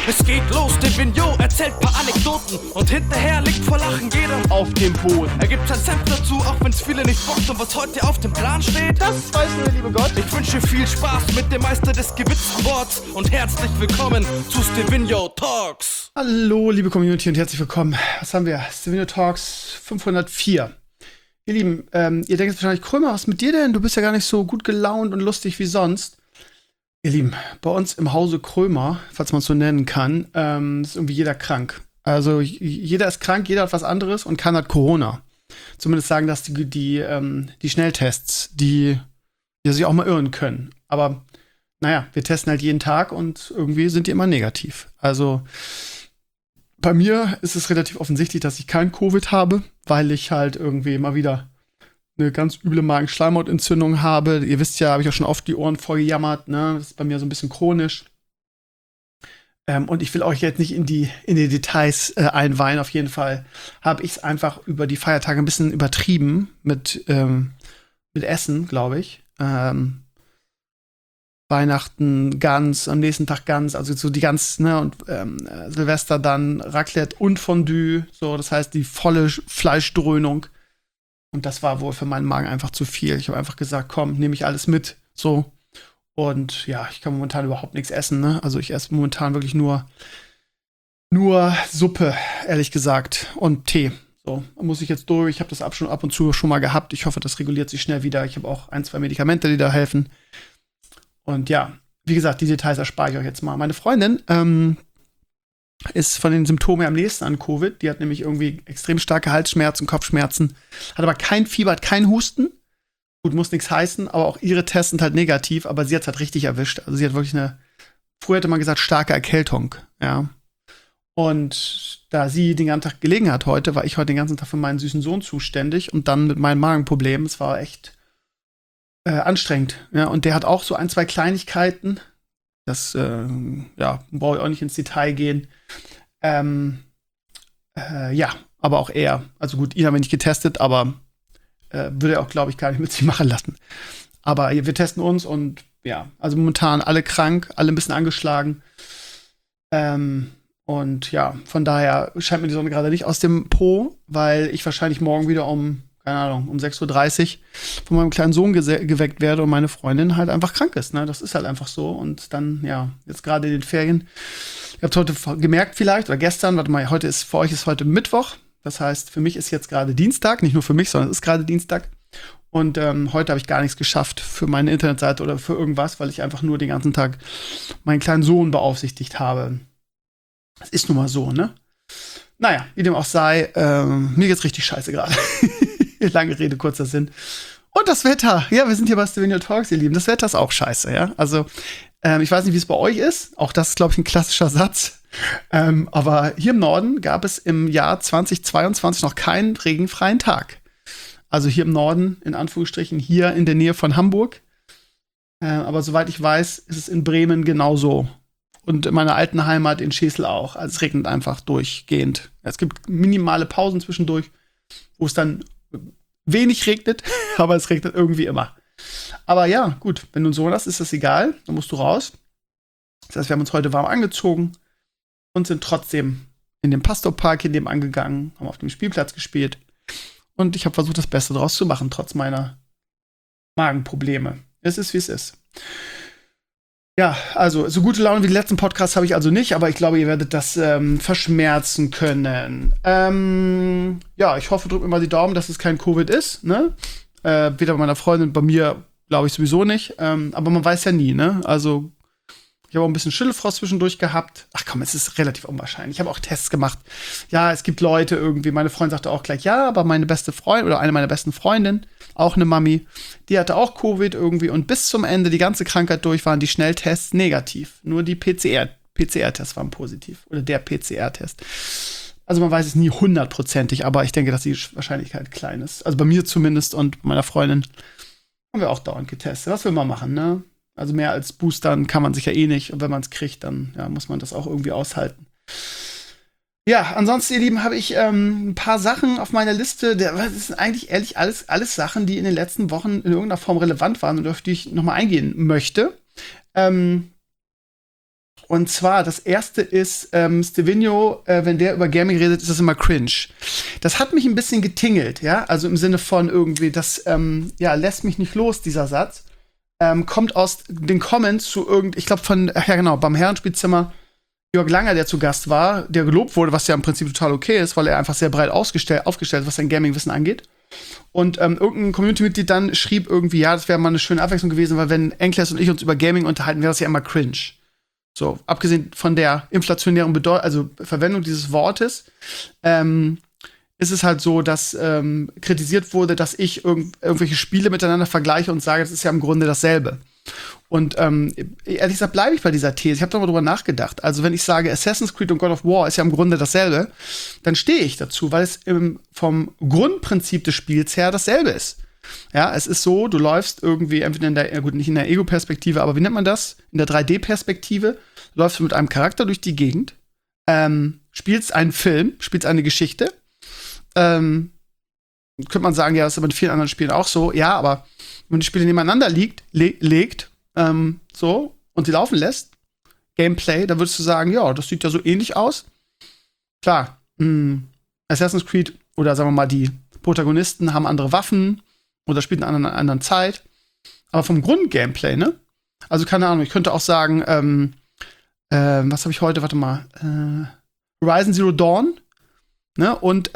Es geht los, der Vignot erzählt paar Anekdoten und hinterher liegt vor Lachen jeder auf dem Boden. Er gibt sein Senf dazu, auch wenn's viele nicht bockt. Und was heute auf dem Plan steht, das weiß nur der liebe Gott. Ich wünsche viel Spaß mit dem Meister des gewitzten Worts und herzlich willkommen zu Stevino Talks. Hallo, liebe Community und herzlich willkommen. Was haben wir? Stevino Talks 504. Ihr Lieben, ihr denkt jetzt wahrscheinlich, Krömer, was mit dir denn? Du bist ja gar nicht so gut gelaunt und lustig wie sonst. Ihr Lieben, bei uns im Hause Krömer, falls man es so nennen kann, ist irgendwie jeder krank. Also jeder ist krank, jeder hat was anderes und keiner hat Corona. Zumindest sagen das die Schnelltests, die sich auch mal irren können. Aber naja, wir testen halt jeden Tag und irgendwie sind die immer negativ. Also bei mir ist es relativ offensichtlich, dass ich kein Covid habe, weil ich halt irgendwie immer wieder eine ganz üble Magen-Schleimhautentzündung habe. Ihr wisst ja, habe ich auch schon oft die Ohren voll gejammert, ne? Das ist bei mir so ein bisschen chronisch. Und ich will euch jetzt nicht in die Details einweihen. Auf jeden Fall habe ich es einfach über die Feiertage ein bisschen übertrieben mit Essen, glaube ich. Weihnachten Gans, am nächsten Tag Gans, also so die ganz, ne, und Silvester dann Raclette und Fondue, so, das heißt die volle Fleischdröhnung. Und das war wohl für meinen Magen einfach zu viel. Ich habe einfach gesagt, komm, nehme ich alles mit, so. Und ja, ich kann momentan überhaupt nichts essen, ne? Also ich esse momentan wirklich nur Suppe, ehrlich gesagt, und Tee. So, muss ich jetzt durch. Ich habe das ab und zu schon mal gehabt. Ich hoffe, das reguliert sich schnell wieder. Ich habe auch 1, 2 Medikamente, die da helfen. Und ja, wie gesagt, die Details erspare ich euch jetzt mal. Meine Freundin ist von den Symptomen am nächsten an Covid. Die hat nämlich irgendwie extrem starke Halsschmerzen, Kopfschmerzen, hat aber kein Fieber, hat keinen Husten. Gut, muss nichts heißen, aber auch ihre Tests sind halt negativ, aber sie hat es halt richtig erwischt. Also sie hat wirklich früher hätte man gesagt, starke Erkältung, ja. Und da sie den ganzen Tag gelegen hat heute, war ich heute den ganzen Tag für meinen süßen Sohn zuständig und dann mit meinem Magenproblem. Es war echt anstrengend, ja. Und der hat auch so 1, 2 Kleinigkeiten. Das, brauche ich auch nicht ins Detail gehen. Ja, aber auch er. Also gut, ihn haben wir nicht getestet, aber würde er auch, glaube ich, gar nicht mit sich machen lassen. Aber wir testen uns und ja, also momentan alle krank, alle ein bisschen angeschlagen. Und ja, von daher scheint mir die Sonne gerade nicht aus dem Po, weil ich wahrscheinlich morgen wieder um 6:30 Uhr von meinem kleinen Sohn geweckt werde und meine Freundin halt einfach krank ist, ne? Das ist halt einfach so. Und dann, ja, jetzt gerade in den Ferien. Ihr habt heute gemerkt vielleicht, oder gestern, warte mal, für euch ist heute Mittwoch. Das heißt, für mich ist jetzt gerade Dienstag, nicht nur für mich, sondern es ist gerade Dienstag. Und heute habe ich gar nichts geschafft für meine Internetseite oder für irgendwas, weil ich einfach nur den ganzen Tag meinen kleinen Sohn beaufsichtigt habe. Das ist nun mal so, ne? Naja, wie dem auch sei, mir geht's richtig scheiße gerade. Lange Rede, kurzer Sinn. Und das Wetter. Ja, wir sind hier bei Stevino Talks, ihr Lieben. Das Wetter ist auch scheiße, ja. Also, ich weiß nicht, wie es bei euch ist. Auch das ist, glaube ich, ein klassischer Satz. Aber hier im Norden gab es im Jahr 2022 noch keinen regenfreien Tag. Also hier im Norden, in Anführungsstrichen, hier in der Nähe von Hamburg. Aber soweit ich weiß, ist es in Bremen genauso. Und in meiner alten Heimat in Schesel auch. Also es regnet einfach durchgehend. Es gibt minimale Pausen zwischendurch, wo es dann wenig regnet, aber es regnet irgendwie immer. Aber ja, gut, wenn du einen Sohn hast, ist das egal, dann musst du raus. Das heißt, wir haben uns heute warm angezogen und sind trotzdem in den Pastorpark in dem angegangen, haben auf dem Spielplatz gespielt und ich habe versucht, das Beste draus zu machen, trotz meiner Magenprobleme. Es ist, wie es ist. Ja, also so gute Laune wie die letzten Podcasts habe ich also nicht, aber ich glaube, ihr werdet das verschmerzen können. Ja, ich hoffe, drückt mir mal die Daumen, dass es kein Covid ist, ne? Weder bei meiner Freundin, bei mir glaube ich sowieso nicht. Aber man weiß ja nie, ne? Also ich habe auch ein bisschen Schüttelfrost zwischendurch gehabt. Ach komm, es ist relativ unwahrscheinlich. Ich habe auch Tests gemacht. Ja, es gibt Leute irgendwie, meine Freundin sagte auch gleich, ja, aber meine beste Freundin oder eine meiner besten Freundinnen, auch eine Mami, die hatte auch Covid irgendwie und bis zum Ende, die ganze Krankheit durch, waren die Schnelltests negativ. Nur die PCR-Tests waren positiv. Oder der PCR-Test. Also man weiß es nie 100%, aber ich denke, dass die Wahrscheinlichkeit klein ist. Also bei mir zumindest und bei meiner Freundin haben wir auch dauernd getestet. Was will man machen, ne? Also mehr als boostern kann man sich ja eh nicht. Und wenn man es kriegt, dann ja, muss man das auch irgendwie aushalten. Ja, ansonsten, ihr Lieben, habe ich ein paar Sachen auf meiner Liste. Das sind eigentlich ehrlich alles Sachen, die in den letzten Wochen in irgendeiner Form relevant waren und auf die ich nochmal eingehen möchte. Und zwar, das erste ist, Stevino, wenn der über Gaming redet, ist das immer cringe. Das hat mich ein bisschen getingelt, ja. Also im Sinne von irgendwie, das lässt mich nicht los, dieser Satz. Kommt aus den Comments zu ich glaube beim Herrenspielzimmer Jörg Langer, der zu Gast war, der gelobt wurde, was ja im Prinzip total okay ist, weil er einfach sehr breit aufgestellt ist, was sein Gaming-Wissen angeht. Und irgendein Community-Mitglied dann schrieb irgendwie, ja, das wäre mal eine schöne Abwechslung gewesen, weil wenn Enkles und ich uns über Gaming unterhalten, wäre das ja immer cringe. So, abgesehen von der inflationären Verwendung dieses Wortes, ist es halt so, dass kritisiert wurde, dass ich irgendwelche Spiele miteinander vergleiche und sage, das ist ja im Grunde dasselbe. Und ehrlich gesagt bleibe ich bei dieser These. Ich habe da mal drüber nachgedacht. Also wenn ich sage, Assassin's Creed und God of War ist ja im Grunde dasselbe, dann stehe ich dazu, weil es vom Grundprinzip des Spiels her dasselbe ist. Ja, es ist so, du läufst irgendwie entweder nicht in der Ego-Perspektive, aber wie nennt man das? In der 3D-Perspektive läufst du mit einem Charakter durch die Gegend, spielst einen Film, spielst eine Geschichte. Könnte man sagen, ja, das ist aber in vielen anderen Spielen auch so. Ja, aber wenn die Spiele nebeneinander legt, und sie laufen lässt, Gameplay, dann würdest du sagen, ja, das sieht ja so ähnlich aus. Klar, Assassin's Creed oder sagen wir mal, die Protagonisten haben andere Waffen oder spielen in einer anderen Zeit. Aber vom Grund-Gameplay, ne? Also, keine Ahnung, ich könnte auch sagen, was habe ich heute? Warte mal. Horizon Zero Dawn, ne? Und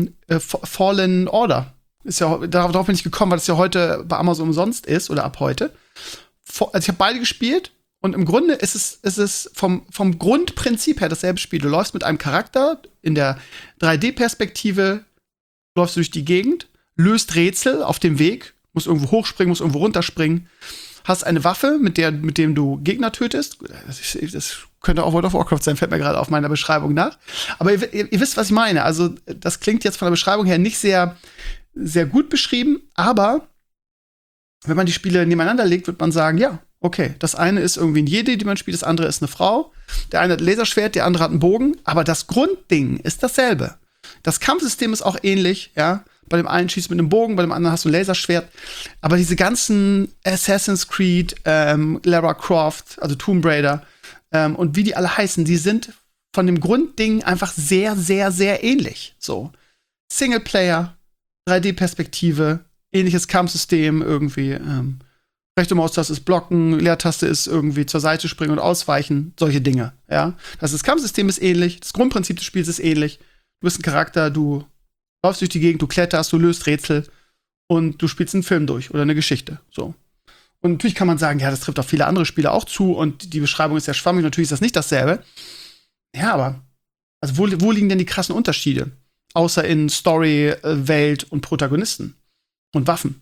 Fallen Order. Ist ja, darauf bin ich gekommen, weil das ja heute bei Amazon umsonst ist oder ab heute. Also ich habe beide gespielt und im Grunde ist es vom Grundprinzip her dasselbe Spiel. Du läufst mit einem Charakter in der 3D-Perspektive, läufst du durch die Gegend, löst Rätsel auf dem Weg, musst irgendwo hochspringen, musst irgendwo runterspringen, hast eine Waffe, mit dem du Gegner tötest. Das könnte auch World of Warcraft sein, fällt mir gerade auf meiner Beschreibung nach. Aber ihr wisst, was ich meine. Also das klingt jetzt von der Beschreibung her nicht sehr, sehr gut beschrieben, aber wenn man die Spiele nebeneinander legt, wird man sagen, ja, okay, das eine ist irgendwie ein Jedi, die man spielt, das andere ist eine Frau. Der eine hat ein Laserschwert, der andere hat einen Bogen, aber das Grundding ist dasselbe. Das Kampfsystem ist auch ähnlich, ja. Bei dem einen schießt du mit einem Bogen, bei dem anderen hast du ein Laserschwert. Aber diese ganzen Assassin's Creed, Lara Croft, also Tomb Raider und wie die alle heißen, die sind von dem Grundding einfach sehr, sehr, sehr ähnlich. So, Singleplayer, 3D-Perspektive, ähnliches Kampfsystem irgendwie. Rechte Maustaste ist blocken, Leertaste ist irgendwie zur Seite springen und ausweichen, solche Dinge, ja. Das Kampfsystem ist ähnlich, das Grundprinzip des Spiels ist ähnlich. Du bist ein Charakter, du läufst durch die Gegend, du kletterst, du löst Rätsel und du spielst einen Film durch oder eine Geschichte, so. Und natürlich kann man sagen, ja, das trifft auf viele andere Spiele auch zu und die Beschreibung ist sehr schwammig, natürlich ist das nicht dasselbe. Ja, aber also wo liegen denn die krassen Unterschiede? Außer in Story, Welt und Protagonisten und Waffen.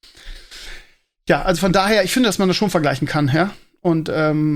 Ja, also von daher, ich finde, dass man das schon vergleichen kann, ja. Und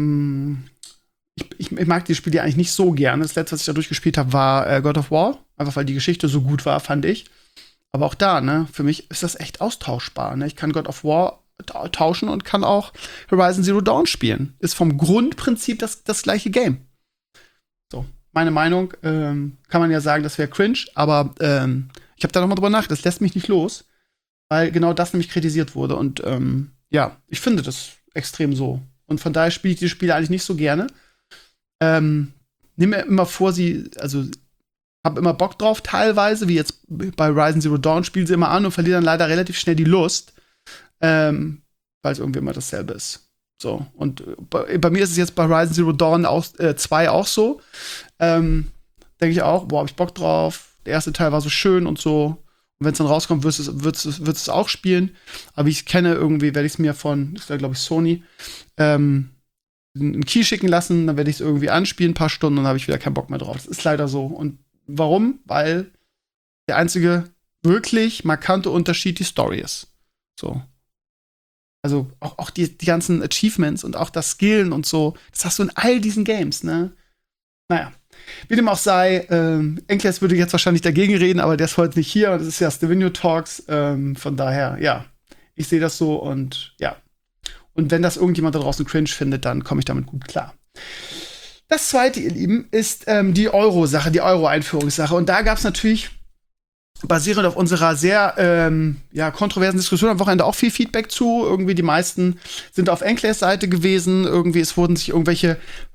ich mag die Spiele eigentlich nicht so gerne. Das letzte, was ich da durchgespielt habe, war God of War. Einfach weil die Geschichte so gut war, fand ich. Aber auch da, ne, für mich ist das echt austauschbar. Ne? Ich kann God of War tauschen und kann auch Horizon Zero Dawn spielen. Ist vom Grundprinzip das gleiche Game. So, meine Meinung, kann man ja sagen, das wäre cringe, aber ich habe da noch mal drüber nachgedacht. Das lässt mich nicht los, weil genau das nämlich kritisiert wurde. Und ja, ich finde das extrem so. Und von daher spiele ich diese Spiele eigentlich nicht so gerne. Nehme mir immer vor, hab immer Bock drauf, teilweise, wie jetzt bei Horizon Zero Dawn, spiele sie immer an und verliere dann leider relativ schnell die Lust, weil es irgendwie immer dasselbe ist. So, und bei mir ist es jetzt bei Horizon Zero Dawn 2 auch so. Denke ich auch, boah, hab ich Bock drauf. Der erste Teil war so schön und so. Und wenn es dann rauskommt, wird es auch spielen. Aber wie ich es kenne, irgendwie werde ich es mir von, das ist ja, glaube ich, Sony, einen Key schicken lassen, dann werde ich es irgendwie anspielen, ein paar Stunden, und dann habe ich wieder keinen Bock mehr drauf. Das ist leider so. Und warum? Weil der einzige wirklich markante Unterschied die Story ist. So. Also auch die ganzen Achievements und auch das Skillen und so, das hast du in all diesen Games, ne? Naja. Wie dem auch sei, Enkles würde jetzt wahrscheinlich dagegen reden, aber der ist heute nicht hier. Das ist ja Stevino Talks. Von daher, ja, ich sehe das so und ja. Und wenn das irgendjemand da draußen cringe findet, dann komme ich damit gut klar. Das zweite, ihr Lieben, ist die Euro-Sache, die Euro-Einführungssache. Und da gab es natürlich, basierend auf unserer sehr kontroversen Diskussion am Wochenende, auch viel Feedback zu. Irgendwie die meisten sind auf Enkles Seite gewesen. Irgendwie, es wurden sich irgendwelche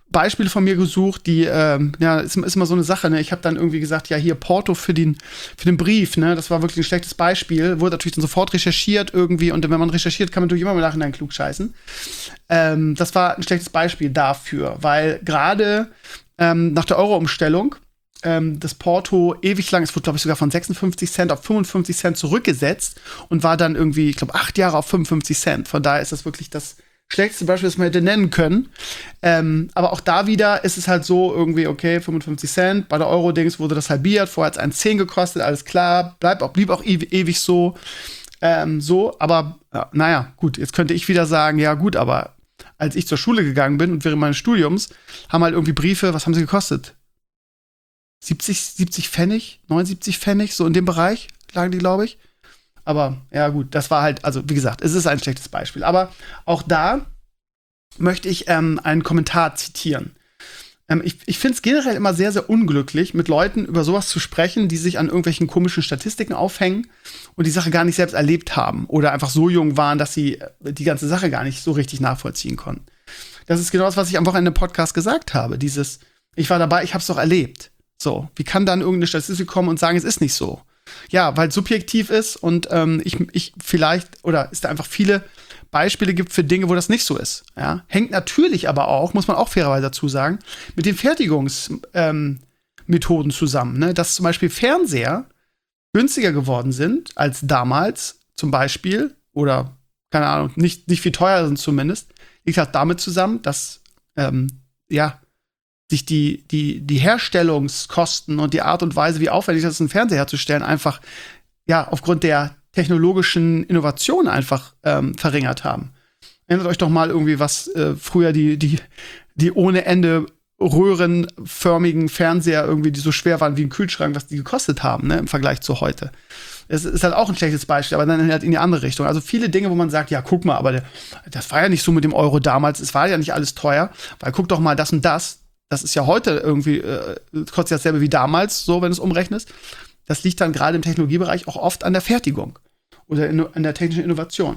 Beispiele von mir gesucht, die, ist immer so eine Sache, ne? Ich habe dann irgendwie gesagt, ja, hier Porto für den Brief, ne? Das war wirklich ein schlechtes Beispiel. Wurde natürlich dann sofort recherchiert irgendwie und wenn man recherchiert, kann man natürlich immer im Nachhinein klug scheißen. Das war ein schlechtes Beispiel dafür, weil gerade nach der Euro-Umstellung das Porto ewig lang, es wurde, glaube ich, sogar von 56 Cent auf 55 Cent zurückgesetzt und war dann irgendwie, ich glaube, 8 Jahre auf 55 Cent. Von daher ist das wirklich das schlechteste Beispiel, das man hätte nennen können. Aber auch da wieder ist es halt so irgendwie, okay, 55 Cent. Bei der Euro-Dings wurde das halbiert. Vorher hat es 1,10 gekostet, alles klar. Blieb auch ewig so. Aber ja, naja, gut, jetzt könnte ich wieder sagen, ja gut, aber als ich zur Schule gegangen bin und während meines Studiums, haben halt irgendwie Briefe, was haben sie gekostet? 70 Pfennig, 79 Pfennig, so in dem Bereich lagen die, glaube ich. Aber ja gut, das war halt, also wie gesagt, es ist ein schlechtes Beispiel. Aber auch da möchte ich einen Kommentar zitieren. Ich finde es generell immer sehr, sehr unglücklich, mit Leuten über sowas zu sprechen, die sich an irgendwelchen komischen Statistiken aufhängen und die Sache gar nicht selbst erlebt haben oder einfach so jung waren, dass sie die ganze Sache gar nicht so richtig nachvollziehen konnten. Das ist genau das, was ich am Wochenende im Podcast gesagt habe. Ich war dabei, ich habe es doch erlebt. So, wie kann dann irgendeine Statistik kommen und sagen, es ist nicht so? Ja, weil es subjektiv ist und ich vielleicht, oder es da einfach viele Beispiele gibt für Dinge, wo das nicht so ist. Ja? Hängt natürlich aber auch, muss man auch fairerweise dazu sagen, mit den Fertigungsmethoden zusammen. Ne? Dass zum Beispiel Fernseher günstiger geworden sind als damals zum Beispiel, oder keine Ahnung, nicht viel teurer sind zumindest, liegt halt damit zusammen, dass sich die Herstellungskosten und die Art und Weise, wie aufwendig das ist, einen Fernseher herzustellen, einfach aufgrund der technologischen Innovation einfach verringert haben. Erinnert euch doch mal irgendwie, was früher die ohne Ende röhrenförmigen Fernseher irgendwie, die so schwer waren wie ein Kühlschrank, was die gekostet haben, ne, im Vergleich zu heute. Es ist halt auch ein schlechtes Beispiel, aber dann halt in die andere Richtung. Also viele Dinge, wo man sagt, ja, guck mal, aber das war ja nicht so mit dem Euro damals, es war ja nicht alles teuer, weil guck doch mal das und das. Das ist ja heute irgendwie, kostet ja dasselbe wie damals, so wenn du es umrechnest. Das liegt dann gerade im Technologiebereich auch oft an der Fertigung oder an der technischen Innovation.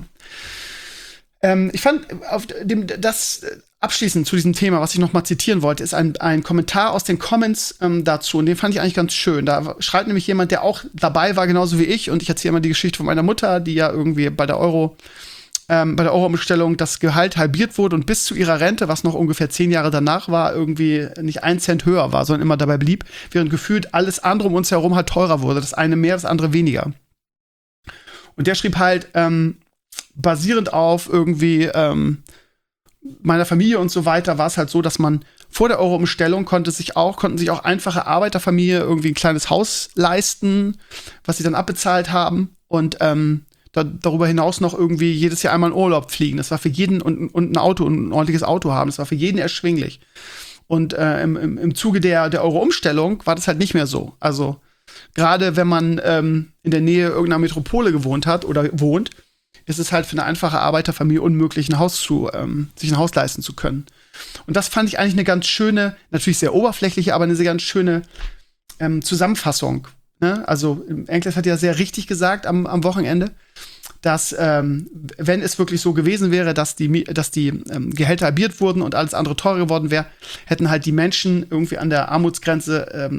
Ich fand, abschließend zu diesem Thema, was ich noch mal zitieren wollte, ist ein Kommentar aus den Comments dazu. Und den fand ich eigentlich ganz schön. Da schreibt nämlich jemand, der auch dabei war, genauso wie ich. Und ich erzähle immer die Geschichte von meiner Mutter, die ja irgendwie bei der Euro-Umstellung das Gehalt halbiert wurde und bis zu ihrer Rente, was noch ungefähr 10 Jahre danach war, irgendwie nicht 1 Cent höher war, sondern immer dabei blieb, während gefühlt alles andere um uns herum halt teurer wurde. Das eine mehr, das andere weniger. Und der schrieb halt, basierend auf irgendwie meiner Familie und so weiter, war es halt so, dass man vor der Euro-Umstellung konnten sich auch einfache Arbeiterfamilie irgendwie ein kleines Haus leisten, was sie dann abbezahlt haben und darüber hinaus noch irgendwie jedes Jahr einmal in Urlaub fliegen. Das war für jeden und ein Auto und ein ordentliches Auto haben. Das war für jeden erschwinglich. Und im Zuge der Euro-Umstellung war das halt nicht mehr so. Also gerade wenn man in der Nähe irgendeiner Metropole gewohnt hat oder wohnt, ist es halt für eine einfache Arbeiterfamilie unmöglich, sich ein Haus leisten zu können. Und das fand ich eigentlich eine ganz schöne, natürlich sehr oberflächliche, aber eine sehr ganz schöne Zusammenfassung. Ne? Also Enkles hat ja sehr richtig gesagt am Wochenende, dass wenn es wirklich so gewesen wäre, dass die Gehälter halbiert wurden und alles andere teurer geworden wäre, hätten halt die Menschen irgendwie an der Armutsgrenze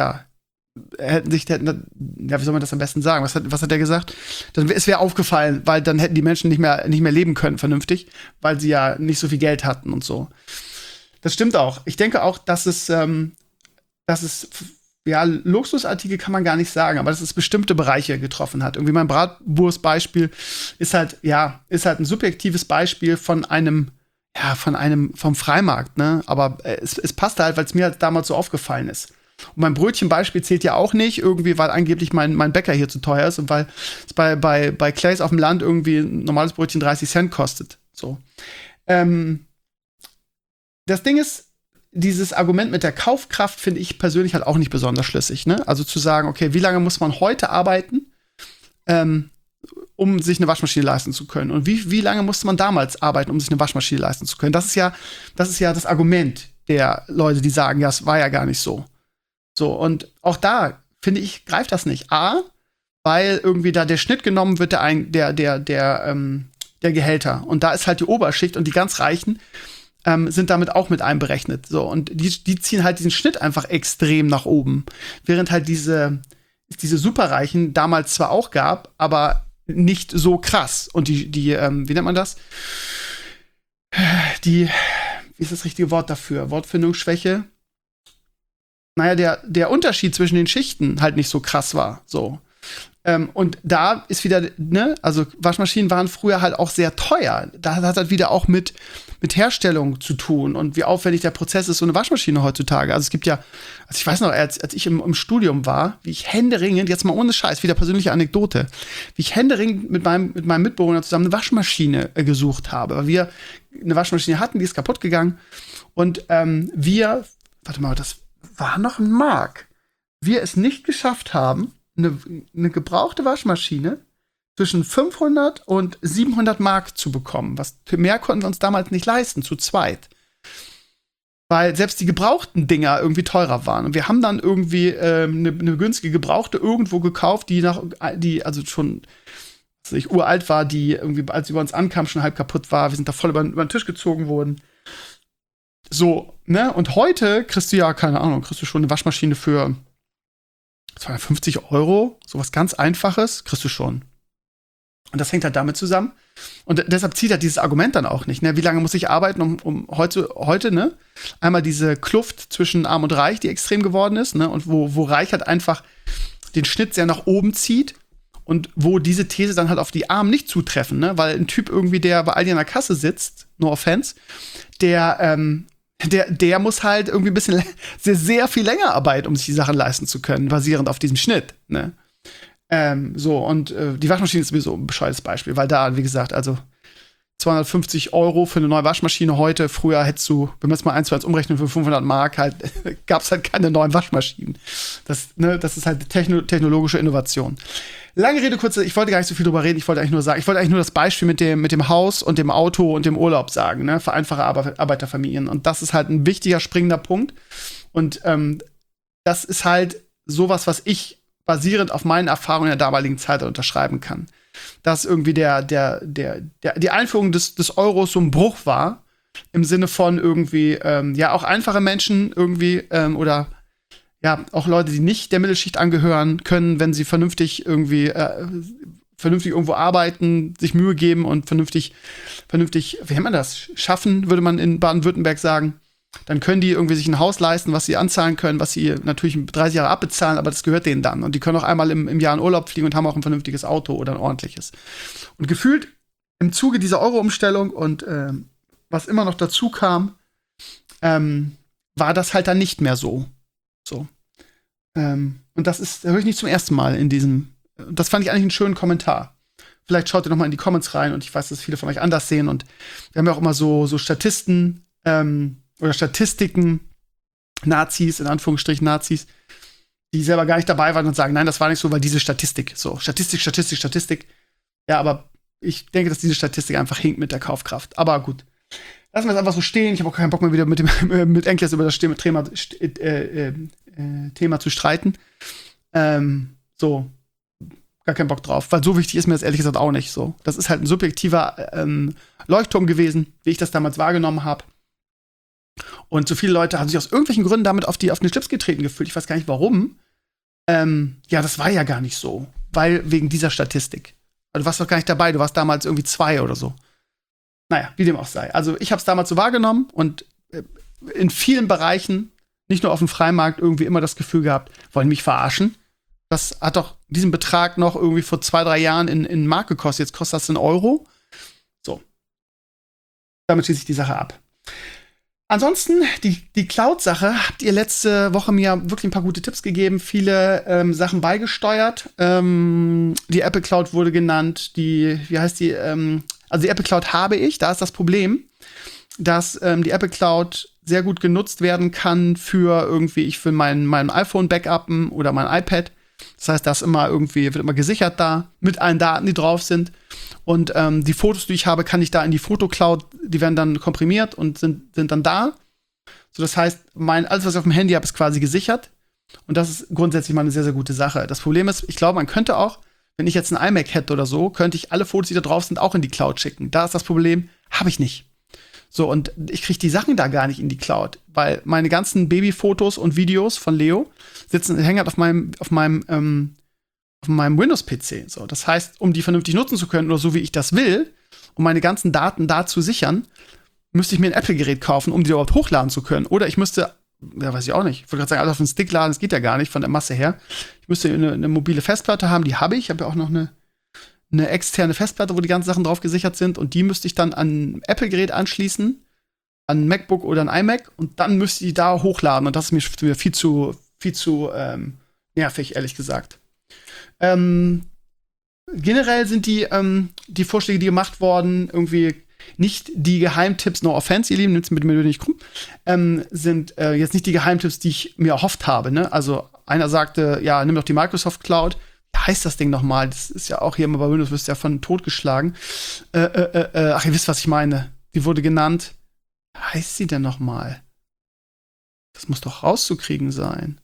wie soll man das am besten sagen? Was hat der gesagt? Es wäre aufgefallen, weil dann hätten die Menschen nicht mehr leben können vernünftig, weil sie ja nicht so viel Geld hatten und so. Das stimmt auch. Ich denke auch, dass es Luxusartikel kann man gar nicht sagen, aber dass es bestimmte Bereiche getroffen hat. Irgendwie mein Bratwurst-Beispiel ist halt ein subjektives Beispiel vom Freimarkt, ne? Aber es passt halt, weil es mir halt damals so aufgefallen ist. Und mein Brötchenbeispiel zählt ja auch nicht, irgendwie, weil angeblich mein Bäcker hier zu teuer ist und weil es bei Clays auf dem Land irgendwie ein normales Brötchen 30 Cent kostet. So. Das Ding ist, dieses Argument mit der Kaufkraft finde ich persönlich halt auch nicht besonders schlüssig. Ne? Also zu sagen, okay, wie lange muss man heute arbeiten, um sich eine Waschmaschine leisten zu können? Und wie lange musste man damals arbeiten, um sich eine Waschmaschine leisten zu können? Das ist ja das Argument der Leute, die sagen, ja, es war ja gar nicht so. So, und auch da, finde ich, greift das nicht. A, weil irgendwie da der Schnitt genommen wird, der Gehälter. Und da ist halt die Oberschicht und die ganz Reichen sind damit auch mit einberechnet. So, und die ziehen halt diesen Schnitt einfach extrem nach oben. Während halt diese Superreichen damals zwar auch gab, aber nicht so krass. Und die wie nennt man das? Wie ist das richtige Wort dafür? Wortfindungsschwäche? Naja, der Unterschied zwischen den Schichten halt nicht so krass war. So. Und da ist wieder, ne, also Waschmaschinen waren früher halt auch sehr teuer. Da hat halt wieder auch mit Herstellung zu tun und wie aufwendig der Prozess ist, so eine Waschmaschine heutzutage. Also es gibt ja, also ich weiß noch, als ich im Studium war, wie ich händeringend, jetzt mal ohne Scheiß, wieder persönliche Anekdote, wie ich händeringend mit meinem Mitbewohner zusammen eine Waschmaschine gesucht habe. Weil wir eine Waschmaschine hatten, die ist kaputt gegangen. Und warte mal, das war noch ein Mark. Wir es nicht geschafft haben, eine gebrauchte Waschmaschine zwischen 500 und 700 Mark zu bekommen. Mehr konnten wir uns damals nicht leisten, zu zweit. Weil selbst die gebrauchten Dinger irgendwie teurer waren. Und wir haben dann irgendwie eine günstige Gebrauchte irgendwo gekauft, die also schon uralt war, die irgendwie, als sie bei uns ankam, schon halb kaputt war. Wir sind da voll über den Tisch gezogen worden. So, ne? Und heute kriegst du ja, keine Ahnung, schon eine Waschmaschine für 250 €, sowas ganz Einfaches, kriegst du schon. Und das hängt halt damit zusammen. Und deshalb zieht halt dieses Argument dann auch nicht. Ne? Wie lange muss ich arbeiten, um heute, ne? Einmal diese Kluft zwischen Arm und Reich, die extrem geworden ist, ne? Und wo Reich halt einfach den Schnitt sehr nach oben zieht. Und wo diese These dann halt auf die Armen nicht zutreffen, ne? Weil ein Typ irgendwie, der bei Aldi an der Kasse sitzt, no offense, der muss halt irgendwie ein bisschen sehr, sehr viel länger arbeiten, um sich die Sachen leisten zu können, basierend auf diesem Schnitt, ne? Die Waschmaschine ist sowieso ein bescheuertes Beispiel, weil da, wie gesagt, also 250 € für eine neue Waschmaschine heute, früher hättest du, wenn wir es mal 1:1 umrechnen, für 500 Mark halt, gab es halt keine neuen Waschmaschinen. Das ist halt technologische Innovation. Lange Rede, kurze, ich wollte gar nicht so viel drüber reden, ich wollte eigentlich nur das Beispiel mit dem Haus und dem Auto und dem Urlaub sagen, ne, für einfache Arbeiterfamilien. Und das ist halt ein wichtiger, springender Punkt. Und das ist halt sowas, was ich basierend auf meinen Erfahrungen in der damaligen Zeit unterschreiben kann. Dass irgendwie die Einführung des Euros so ein Bruch war, im Sinne von irgendwie, auch einfache Menschen irgendwie, oder ja, auch Leute, die nicht der Mittelschicht angehören können, wenn sie vernünftig irgendwo arbeiten, sich Mühe geben und vernünftig, wie nennt man das, schaffen, würde man in Baden-Württemberg sagen, dann können die irgendwie sich ein Haus leisten, was sie anzahlen können, was sie natürlich 30 Jahre abbezahlen, aber das gehört denen dann. Und die können auch einmal im Jahr in Urlaub fliegen und haben auch ein vernünftiges Auto oder ein ordentliches. Und gefühlt im Zuge dieser Euro-Umstellung und was immer noch dazu kam, war das halt dann nicht mehr so. Und das höre ich nicht zum ersten Mal in diesem. Das fand ich eigentlich einen schönen Kommentar. Vielleicht schaut ihr noch mal in die Comments rein und ich weiß, dass viele von euch anders sehen. Und wir haben ja auch immer so Statisten oder Statistiken, Nazis, in Anführungsstrichen Nazis, die selber gar nicht dabei waren und sagen, nein, das war nicht so, weil diese Statistik. So, Statistik. Ja, aber ich denke, dass diese Statistik einfach hinkt mit der Kaufkraft. Aber gut. Lassen wir es einfach so stehen. Ich habe auch keinen Bock mehr wieder mit Enkles über das Thema zu streiten. Gar keinen Bock drauf. Weil so wichtig ist mir das ehrlich gesagt auch nicht so. Das ist halt ein subjektiver Leuchtturm gewesen, wie ich das damals wahrgenommen habe. Und so viele Leute haben sich aus irgendwelchen Gründen damit auf den Schlips getreten gefühlt. Ich weiß gar nicht, warum. Das war ja gar nicht so. Weil wegen dieser Statistik. Du warst doch gar nicht dabei. Du warst damals irgendwie 2 oder so. Naja, wie dem auch sei. Also ich habe es damals so wahrgenommen und in vielen Bereichen, nicht nur auf dem Freimarkt, irgendwie immer das Gefühl gehabt, wollen mich verarschen? Das hat doch diesen Betrag noch irgendwie vor 2-3 Jahren in Mark gekostet. Jetzt kostet das 1 €. So. Damit schließe ich die Sache ab. Ansonsten, die Cloud-Sache habt ihr letzte Woche mir wirklich ein paar gute Tipps gegeben, viele Sachen beigesteuert. Die Apple Cloud wurde genannt, also die Apple Cloud habe ich, da ist das Problem, dass die Apple Cloud sehr gut genutzt werden kann für irgendwie, ich will mein iPhone backuppen oder mein iPad. Das heißt, das wird immer gesichert da, mit allen Daten, die drauf sind. Und die Fotos, die ich habe, kann ich da in die Fotocloud, die werden dann komprimiert und sind dann da. So, das heißt, alles, was ich auf dem Handy habe, ist quasi gesichert. Und das ist grundsätzlich mal eine sehr, sehr gute Sache. Das Problem ist, ich glaube, man könnte auch, wenn ich jetzt ein iMac hätte oder so, könnte ich alle Fotos, die da drauf sind, auch in die Cloud schicken. Da ist das Problem, habe ich nicht. So, und ich kriege die Sachen da gar nicht in die Cloud, weil meine ganzen Babyfotos und Videos von Leo hängen halt auf meinem Windows-PC. So, das heißt, um die vernünftig nutzen zu können oder so wie ich das will, um meine ganzen Daten da zu sichern, müsste ich mir ein Apple-Gerät kaufen, um die überhaupt hochladen zu können. Oder ich müsste, ja, weiß ich auch nicht, ich wollte gerade sagen, alles auf den Stick laden, das geht ja gar nicht von der Masse her. Ich müsste eine mobile Festplatte haben, die habe ich. Ich habe ja auch noch eine externe Festplatte, wo die ganzen Sachen drauf gesichert sind. Und die müsste ich dann an ein Apple-Gerät anschließen, an ein MacBook oder ein iMac. Und dann müsste ich die da hochladen. Und das ist mir viel zu nervig, ehrlich gesagt. Generell sind die Vorschläge, die gemacht wurden, irgendwie nicht die Geheimtipps, no offense, ihr Lieben, nimmt's mit mir nicht krumm, sind jetzt nicht die Geheimtipps, die ich mir erhofft habe. Ne? Also einer sagte, ja, nimm doch die Microsoft Cloud. Wie heißt das Ding nochmal? Das ist ja auch hier immer bei Windows, wirst ja von totgeschlagen. Ach, ihr wisst, was ich meine. Die wurde genannt. Wie heißt sie denn nochmal? Das muss doch rauszukriegen sein.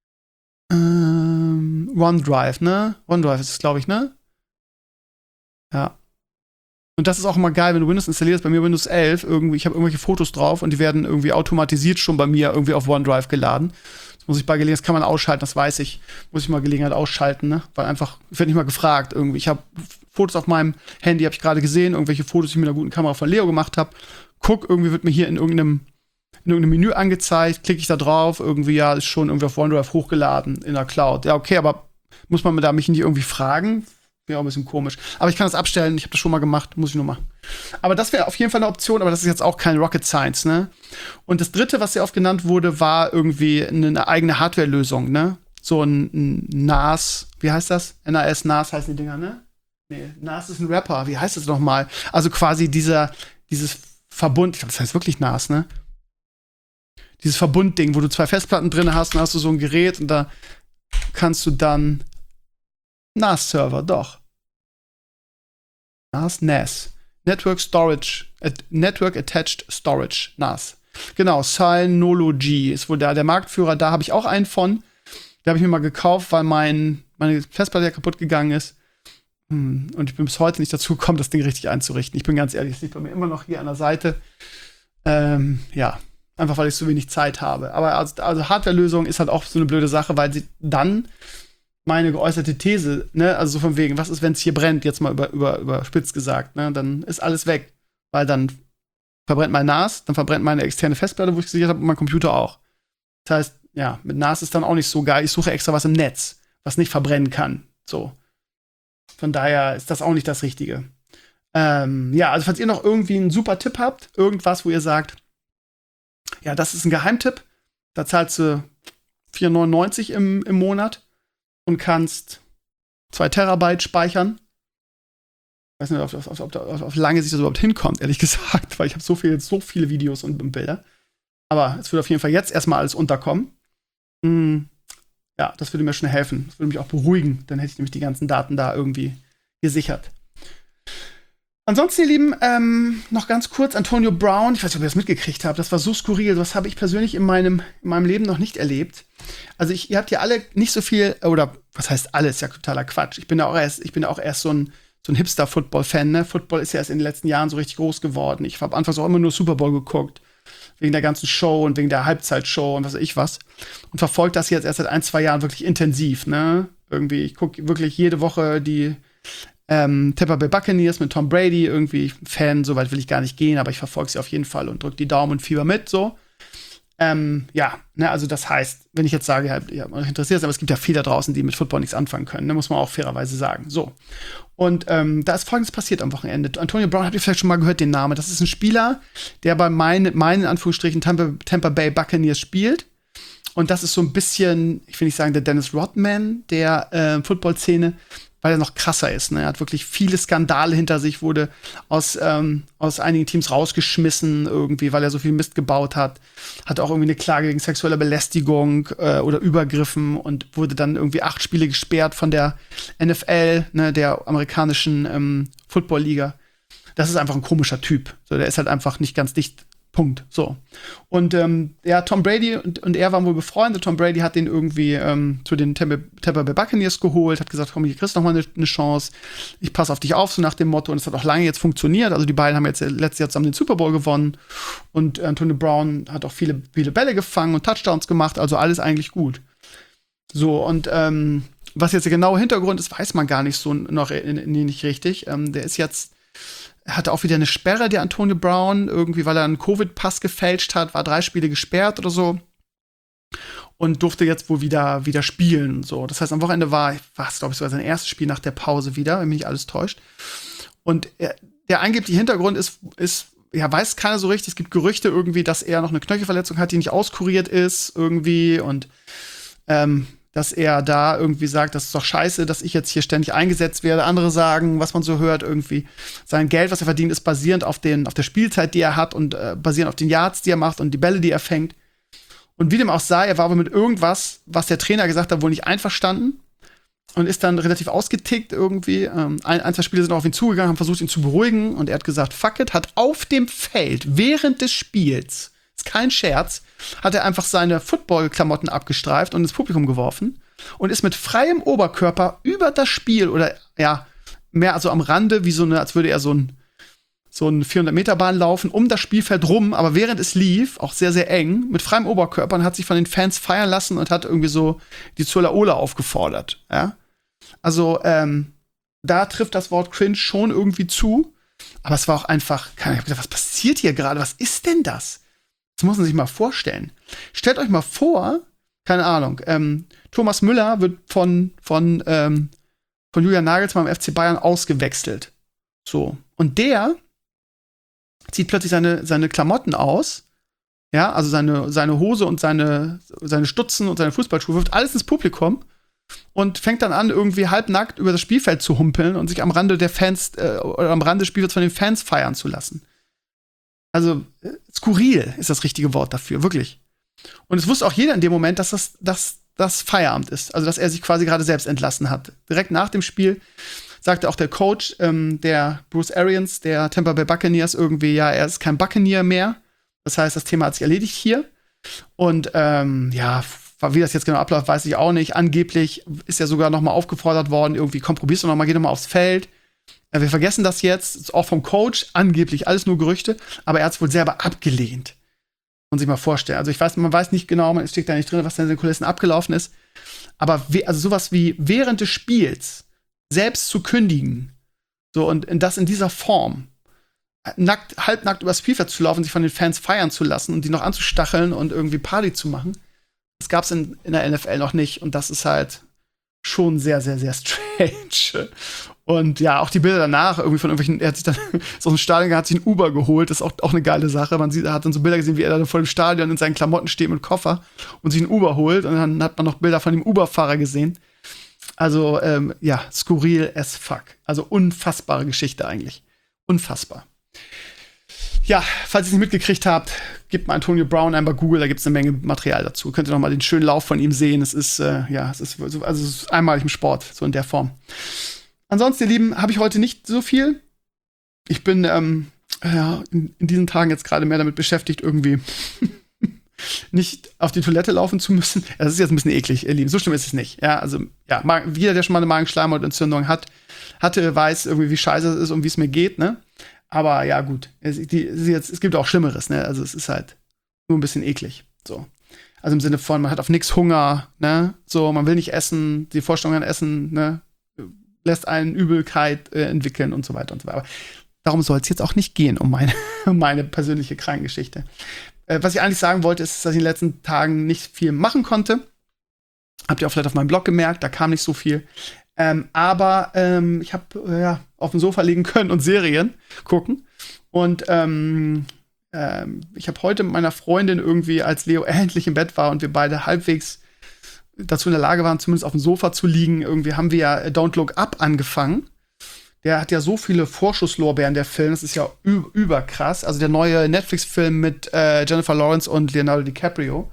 OneDrive, ne? OneDrive ist es, glaube ich, ne? Ja. Und das ist auch immer geil, wenn du Windows installierst, bei mir Windows 11, irgendwie, ich habe irgendwelche Fotos drauf und die werden irgendwie automatisiert schon bei mir irgendwie auf OneDrive geladen. Das muss ich bei Gelegenheit, das kann man ausschalten, das weiß ich. Muss ich mal Gelegenheit ausschalten, ne? Weil einfach, ich werde nicht mal gefragt irgendwie. Ich habe Fotos auf meinem Handy, habe ich gerade gesehen, irgendwelche Fotos, die ich mit einer guten Kamera von Leo gemacht habe. Guck, irgendwie wird mir hier in irgendeinem Menü angezeigt, klicke ich da drauf, irgendwie, ja, ist schon irgendwie auf OneDrive hochgeladen in der Cloud. Ja, okay, aber muss man mich nicht irgendwie fragen? Wäre auch ein bisschen komisch. Aber ich kann das abstellen, ich habe das schon mal gemacht, muss ich nur machen. Aber das wäre auf jeden Fall eine Option, aber das ist jetzt auch kein Rocket Science, ne? Und das dritte, was sehr oft genannt wurde, war irgendwie eine eigene Hardware-Lösung, ne? So ein NAS, wie heißt das? NAS heißen die Dinger, ne? Nee, NAS ist ein Rapper, wie heißt das nochmal? Also quasi dieses Verbund, ich glaube, das heißt wirklich NAS, ne? Dieses Verbundding, wo du 2 Festplatten drin hast und hast du so ein Gerät und da kannst du dann NAS-Server, doch. NAS. Network Attached Storage, NAS. Genau, Synology ist wohl der Marktführer. Da habe ich auch einen von. Den habe ich mir mal gekauft, weil meine Festplatte ja kaputt gegangen ist. Und ich bin bis heute nicht dazu gekommen, das Ding richtig einzurichten. Ich bin ganz ehrlich, es liegt bei mir immer noch hier an der Seite. Ja, einfach weil ich so wenig Zeit habe. Aber also Hardware-Lösung ist halt auch so eine blöde Sache, weil sie dann meine geäußerte These, ne, also so von wegen, was ist, wenn es hier brennt, jetzt mal überspitzt gesagt, ne, dann ist alles weg. Weil dann verbrennt mein NAS, dann verbrennt meine externe Festplatte, wo ich gesichert habe, und mein Computer auch. Das heißt, ja, mit NAS ist dann auch nicht so geil. Ich suche extra was im Netz, was nicht verbrennen kann. So. Von daher ist das auch nicht das Richtige. Ja, also falls ihr noch irgendwie einen super Tipp habt, irgendwas, wo ihr sagt, ja, das ist ein Geheimtipp, da zahlst du 4,99 im Monat und kannst 2 Terabyte speichern. Ich weiß nicht, auf lange Sicht das überhaupt hinkommt, ehrlich gesagt, weil ich habe so viele Videos und Bilder. Aber es würde auf jeden Fall jetzt erstmal alles unterkommen. Ja, das würde mir schon helfen. Das würde mich auch beruhigen. Dann hätte ich nämlich die ganzen Daten da irgendwie gesichert. Ansonsten, ihr Lieben, noch ganz kurz, Antonio Brown, ich weiß nicht, ob ihr das mitgekriegt habt, das war so skurril, das habe ich persönlich in meinem Leben noch nicht erlebt. Also ihr habt ja alle nicht so viel, oder was heißt alles, ja totaler Quatsch. Ich bin ja auch erst so ein Hipster-Football-Fan, ne? Football ist ja erst in den letzten Jahren so richtig groß geworden. Ich habe anfangs auch immer nur Super Bowl geguckt, wegen der ganzen Show und wegen der Halbzeitshow und was weiß ich was. Und verfolge das jetzt erst seit 1-2 Jahren wirklich intensiv, ne? Irgendwie, ich gucke wirklich jede Woche die Tampa Bay Buccaneers mit Tom Brady, irgendwie Fan, so weit will ich gar nicht gehen, aber ich verfolge sie auf jeden Fall und drücke die Daumen und Fieber mit, so. Ja, ne, also das heißt, wenn ich jetzt sage, ja, euch interessiert es, aber es gibt ja viele da draußen, die mit Football nichts anfangen können, ne, muss man auch fairerweise sagen, so. Und da ist Folgendes passiert am Wochenende. Antonio Brown, habt ihr vielleicht schon mal gehört, den Namen? Das ist ein Spieler, der bei meinen in Anführungsstrichen Tampa Bay Buccaneers spielt. Und das ist so ein bisschen, ich will nicht sagen, der Dennis Rodman der Football-Szene, weil er noch krasser ist. Ne? Er hat wirklich viele Skandale hinter sich, wurde aus einigen Teams rausgeschmissen irgendwie, weil er so viel Mist gebaut hat. Hatte auch irgendwie eine Klage wegen sexueller Belästigung oder Übergriffen und wurde dann irgendwie 8 Spiele gesperrt von der NFL, ne, der amerikanischen Football-Liga. Das ist einfach ein komischer Typ. So, der ist halt einfach nicht ganz dicht Punkt. So. Und Tom Brady und er waren wohl befreundet. Tom Brady hat den irgendwie zu den Tampa Bay Buccaneers geholt, hat gesagt, komm, hier kriegst du noch mal eine Chance. Ich passe auf dich auf, so nach dem Motto. Und es hat auch lange jetzt funktioniert. Also die beiden haben jetzt letztes Jahr zusammen den Super Bowl gewonnen. Und Antonio Brown hat auch viele Bälle gefangen und Touchdowns gemacht. Also alles eigentlich gut. So, und was jetzt der genaue Hintergrund ist, weiß man gar nicht so noch nicht richtig. Der ist jetzt hatte auch wieder eine Sperre, der Antonio Brown, irgendwie, weil er einen Covid-Pass gefälscht hat, war 3 Spiele gesperrt oder so und durfte jetzt wohl wieder spielen. So. Das heißt, am Wochenende war es, glaube ich, sogar sein erstes Spiel nach der Pause wieder, wenn mich nicht alles täuscht. Und der angebliche Hintergrund ist, weiß keiner so richtig. Es gibt Gerüchte irgendwie, dass er noch eine Knöchelverletzung hat, die nicht auskuriert ist irgendwie und dass er da irgendwie sagt, das ist doch scheiße, dass ich jetzt hier ständig eingesetzt werde. Andere sagen, was man so hört, irgendwie sein Geld, was er verdient, ist basierend auf der Spielzeit, die er hat und basierend auf den Yards, die er macht und die Bälle, die er fängt. Und wie dem auch sei, er war aber mit irgendwas, was der Trainer gesagt hat, wohl nicht einverstanden und ist dann relativ ausgetickt irgendwie. Ein, zwei Spieler sind auf ihn zugegangen, haben versucht, ihn zu beruhigen und er hat gesagt, fuck it, hat auf dem Feld während des Spiels, ist kein Scherz, hat er einfach seine Football-Klamotten abgestreift und ins Publikum geworfen und ist mit freiem Oberkörper über das Spiel oder mehr also am Rande, wie als würde er so ein 400-Meter-Bahn laufen, um das Spielfeld rum, aber während es lief, auch sehr, sehr eng, mit freiem Oberkörper und hat sich von den Fans feiern lassen und hat irgendwie so die Zur Ola aufgefordert. Ja? Also, da trifft das Wort cringe schon irgendwie zu, aber es war auch einfach, ich hab gedacht, was passiert hier gerade? Was ist denn das? Das muss man sich mal vorstellen. Stellt euch mal vor, keine Ahnung, Thomas Müller wird von Julian Nagelsmann im FC Bayern ausgewechselt. So. Und der zieht plötzlich seine Klamotten aus, ja, also seine Hose und seine Stutzen und seine Fußballschuhe, wirft alles ins Publikum und fängt dann an, irgendwie halbnackt über das Spielfeld zu humpeln und sich am Rande der Fans oder am Rande des Spielfelds von den Fans feiern zu lassen. Also, skurril ist das richtige Wort dafür, wirklich. Und es wusste auch jeder in dem Moment, dass das Feierabend ist. Also, dass er sich quasi gerade selbst entlassen hat. Direkt nach dem Spiel sagte auch der Coach, der Bruce Arians, der Tampa Bay Buccaneers, irgendwie, ja, er ist kein Buccaneer mehr. Das heißt, das Thema hat sich erledigt hier. Und, wie das jetzt genau abläuft, weiß ich auch nicht. Angeblich ist er sogar noch mal aufgefordert worden, irgendwie, komm, probier's doch noch mal, geh doch mal aufs Feld. Wir vergessen das jetzt, ist auch vom Coach, angeblich alles nur Gerüchte, aber er hat es wohl selber abgelehnt. Und sich mal vorstellen. Also man weiß nicht genau, man steckt da nicht drin, was da in den Kulissen abgelaufen ist. Aber also sowas wie während des Spiels selbst zu kündigen, so und das in dieser Form, halbnackt übers Spielfeld zu laufen, sich von den Fans feiern zu lassen und die noch anzustacheln und irgendwie Party zu machen, das gab's in der NFL noch nicht. Und das ist halt schon sehr, sehr, sehr strange. Und ja, auch die Bilder danach, irgendwie von irgendwelchen, er hat sich dann so ein Stadion, hat sich ein Uber geholt, das ist auch eine geile Sache. Er hat dann so Bilder gesehen, wie er da vor dem Stadion in seinen Klamotten steht mit Koffer und sich ein Uber holt. Und dann hat man noch Bilder von dem Uber-Fahrer gesehen. Also, skurril as fuck. Also unfassbare Geschichte eigentlich. Unfassbar. Ja, falls ihr es nicht mitgekriegt habt, gebt mal Antonio Brown ein bei Google, da gibt es eine Menge Material dazu. Könnt ihr noch mal den schönen Lauf von ihm sehen. Es ist einmalig im Sport, so in der Form. Ansonsten, ihr Lieben, habe ich heute nicht so viel. Ich bin in diesen Tagen jetzt gerade mehr damit beschäftigt, irgendwie nicht auf die Toilette laufen zu müssen. Das ist jetzt ein bisschen eklig, ihr Lieben. So schlimm ist es nicht. Ja, also, jeder, der schon mal eine Magenschleimhautentzündung hatte, weiß irgendwie, wie scheiße es ist und wie es mir geht, ne? Aber ja, gut. Es gibt auch Schlimmeres, ne? Also, es ist halt nur ein bisschen eklig. So. Also im Sinne von, man hat auf nichts Hunger, ne? So, man will nicht essen, die Vorstellung an Essen, ne? Lässt einen Übelkeit entwickeln und so weiter und so weiter. Aber darum soll es jetzt auch nicht gehen, um meine persönliche Krankengeschichte. Was ich eigentlich sagen wollte, ist, dass ich in den letzten Tagen nicht viel machen konnte. Habt ihr auch vielleicht auf meinem Blog gemerkt, da kam nicht so viel. Aber ich habe auf dem Sofa liegen können und Serien gucken. Und ich habe heute mit meiner Freundin irgendwie, als Leo endlich im Bett war und wir beide halbwegs dazu in der Lage waren, zumindest auf dem Sofa zu liegen, irgendwie haben wir ja Don't Look Up angefangen. Der hat ja so viele Vorschusslorbeeren, der Film. Das ist ja überkrass. Also der neue Netflix-Film mit Jennifer Lawrence und Leonardo DiCaprio.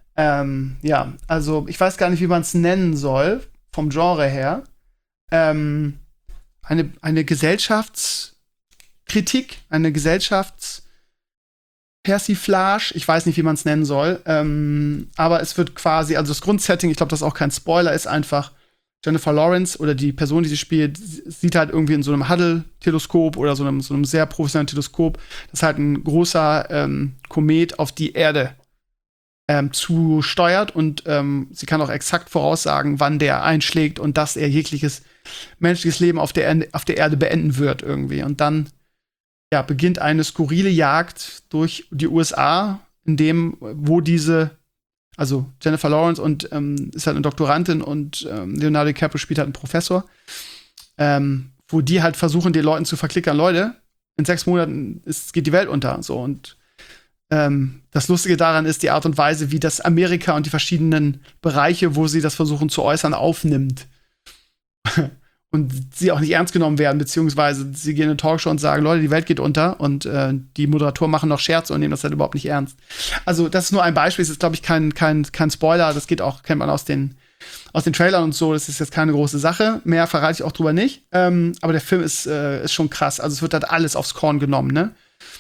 Also ich weiß gar nicht, wie man es nennen soll, vom Genre her. Eine Gesellschaftskritik, eine Persiflage, ich weiß nicht, wie man es nennen soll, aber es wird quasi, also das Grundsetting, ich glaube, das ist auch kein Spoiler, ist einfach Jennifer Lawrence oder die Person, die sie spielt, sieht halt irgendwie in so einem Hubble-Teleskop oder so einem sehr professionellen Teleskop, dass halt ein großer Komet auf die Erde zusteuert und sie kann auch exakt voraussagen, wann der einschlägt und dass er jegliches menschliches Leben auf der Erde beenden wird irgendwie. Und dann beginnt eine skurrile Jagd durch die USA, wo also Jennifer Lawrence und ist halt eine Doktorandin und Leonardo DiCaprio spielt halt einen Professor, wo die halt versuchen, den Leuten zu verklickern, Leute, in 6 Monaten geht die Welt unter. So. Und das Lustige daran ist die Art und Weise, wie das Amerika und die verschiedenen Bereiche, wo sie das versuchen zu äußern, aufnimmt. Und sie auch nicht ernst genommen werden, beziehungsweise sie gehen in eine Talkshow und sagen, Leute, die Welt geht unter und die Moderatoren machen noch Scherze und nehmen das halt überhaupt nicht ernst. Also das ist nur ein Beispiel, das ist, glaube ich, kein Spoiler, das kennt man aus den Trailern und so, das ist jetzt keine große Sache, mehr verrate ich auch drüber nicht, aber der Film ist schon krass, also es wird halt alles aufs Korn genommen, ne?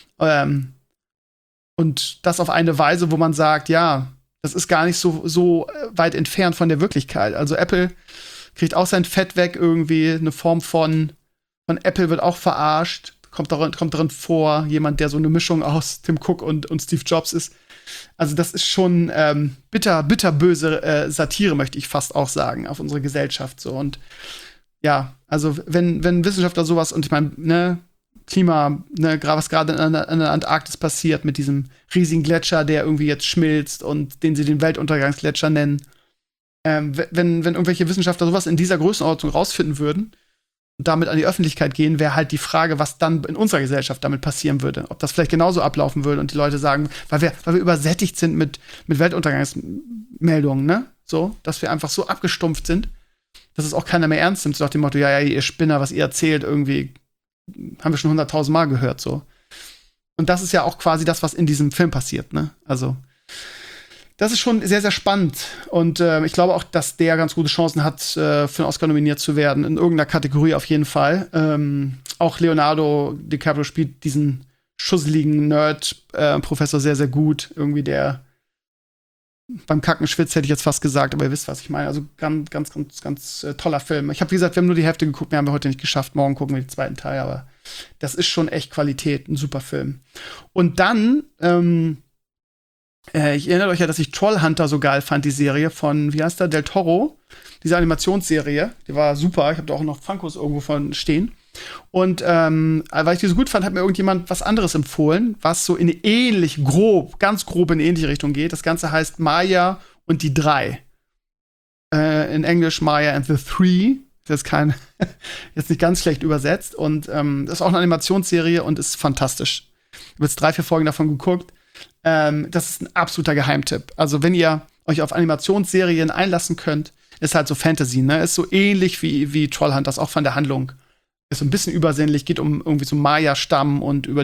Und das auf eine Weise, wo man sagt, ja, das ist gar nicht so weit entfernt von der Wirklichkeit. Also Apple kriegt auch sein Fett weg irgendwie, eine Form von Apple wird auch verarscht, kommt darin vor, jemand, der so eine Mischung aus Tim Cook und Steve Jobs ist. Also das ist schon bitterböse Satire, möchte ich fast auch sagen, auf unsere Gesellschaft so. Und ja, also wenn Wissenschaftler sowas, und ich meine, ne, Klima, ne, was gerade in der Antarktis passiert mit diesem riesigen Gletscher, der irgendwie jetzt schmilzt und den sie den Weltuntergangsgletscher nennen. Wenn irgendwelche Wissenschaftler sowas in dieser Größenordnung rausfinden würden und damit an die Öffentlichkeit gehen, wäre halt die Frage, was dann in unserer Gesellschaft damit passieren würde. Ob das vielleicht genauso ablaufen würde und die Leute sagen, weil wir übersättigt sind mit Weltuntergangsmeldungen, ne? So, dass wir einfach so abgestumpft sind, dass es auch keiner mehr ernst nimmt. So nach dem Motto, ja, ihr Spinner, was ihr erzählt, irgendwie haben wir schon 100.000 Mal gehört, so. Und das ist ja auch quasi das, was in diesem Film passiert, ne? Also, das ist schon sehr, sehr spannend. Und ich glaube auch, dass der ganz gute Chancen hat, für einen Oscar nominiert zu werden. In irgendeiner Kategorie auf jeden Fall. Auch Leonardo DiCaprio spielt diesen schusseligen Nerd-Professor sehr, sehr gut. Irgendwie der beim Kacken schwitzt, hätte ich jetzt fast gesagt. Aber ihr wisst, was ich meine. Also ganz toller Film. Ich habe, wie gesagt, wir haben nur die Hälfte geguckt. Mehr haben wir heute nicht geschafft. Morgen gucken wir den zweiten Teil. Aber das ist schon echt Qualität. Ein super Film. Und dann ich erinnere euch ja, dass ich Trollhunter so geil fand, die Serie von, wie heißt der, Del Toro. Diese Animationsserie, die war super. Ich habe da auch noch Funkos irgendwo von stehen. Und weil ich die so gut fand, hat mir irgendjemand was anderes empfohlen, was so ganz grob in eine ähnliche Richtung geht. Das Ganze heißt Maya und die 3. In Englisch Maya and the 3. Das ist jetzt nicht ganz schlecht übersetzt. Und das ist auch eine Animationsserie und ist fantastisch. Ich habe jetzt 3-4 Folgen davon geguckt. Das ist ein absoluter Geheimtipp. Also, wenn ihr euch auf Animationsserien einlassen könnt, ist halt so Fantasy, ne? Ist so ähnlich wie Trollhunters, auch von der Handlung. Ist so ein bisschen übersinnlich, geht um irgendwie so Maya-Stamm und über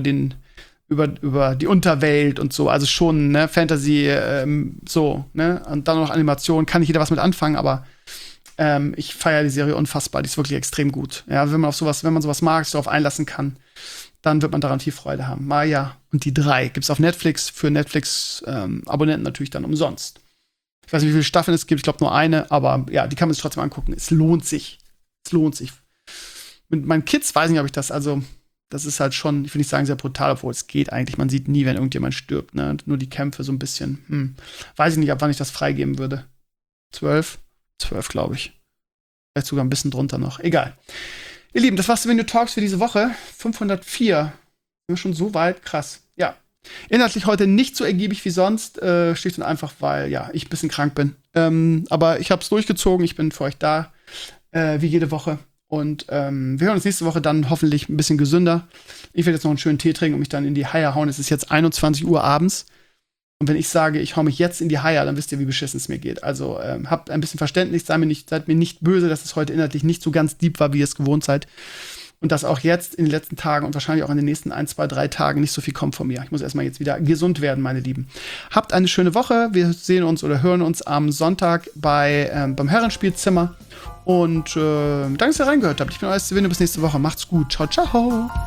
die Unterwelt und so. Also schon, ne, Fantasy, so, ne? Und dann noch Animation, kann nicht jeder was mit anfangen, aber ich feiere die Serie unfassbar. Die ist wirklich extrem gut. Ja, wenn man sowas mag, sich darauf einlassen kann, dann wird man daran viel Freude haben. Maya und die 3 gibt's auf Netflix, für Netflix-Abonnenten natürlich dann umsonst. Ich weiß nicht, wie viele Staffeln es gibt, ich glaube nur eine, aber ja, die kann man sich trotzdem angucken. Es lohnt sich. Mit meinen Kids weiß ich nicht, ob ich das ist halt schon, ich will nicht sagen sehr brutal, obwohl es geht eigentlich. Man sieht nie, wenn irgendjemand stirbt, ne? Nur die Kämpfe so ein bisschen. Weiß ich nicht, ab wann ich das freigeben würde. 12? 12, glaube ich. Vielleicht sogar ein bisschen drunter noch. Egal. Ihr Lieben, das war's zu Video Talks für diese Woche. 504. Sind wir schon so weit? Krass. Ja. Inhaltlich heute nicht so ergiebig wie sonst. Schlicht und einfach, weil, ja, ich ein bisschen krank bin. Aber ich hab's durchgezogen. Ich bin für euch da. Wie jede Woche. Und wir hören uns nächste Woche dann hoffentlich ein bisschen gesünder. Ich werde jetzt noch einen schönen Tee trinken und mich dann in die Haie hauen. Es ist jetzt 21 Uhr abends. Und wenn ich sage, ich hau mich jetzt in die Haie, dann wisst ihr, wie beschissen es mir geht. Also habt ein bisschen Verständnis, seid mir nicht böse, dass es heute inhaltlich nicht so ganz deep war, wie ihr es gewohnt seid. Und dass auch jetzt in den letzten Tagen und wahrscheinlich auch in den nächsten 1, 2, 3 Tagen nicht so viel kommt von mir. Ich muss erstmal jetzt wieder gesund werden, meine Lieben. Habt eine schöne Woche. Wir sehen uns oder hören uns am Sonntag beim Herrenspielzimmer. Und danke, dass ihr reingehört habt. Ich bin euer Sven, bis nächste Woche. Macht's gut. Ciao, ciao.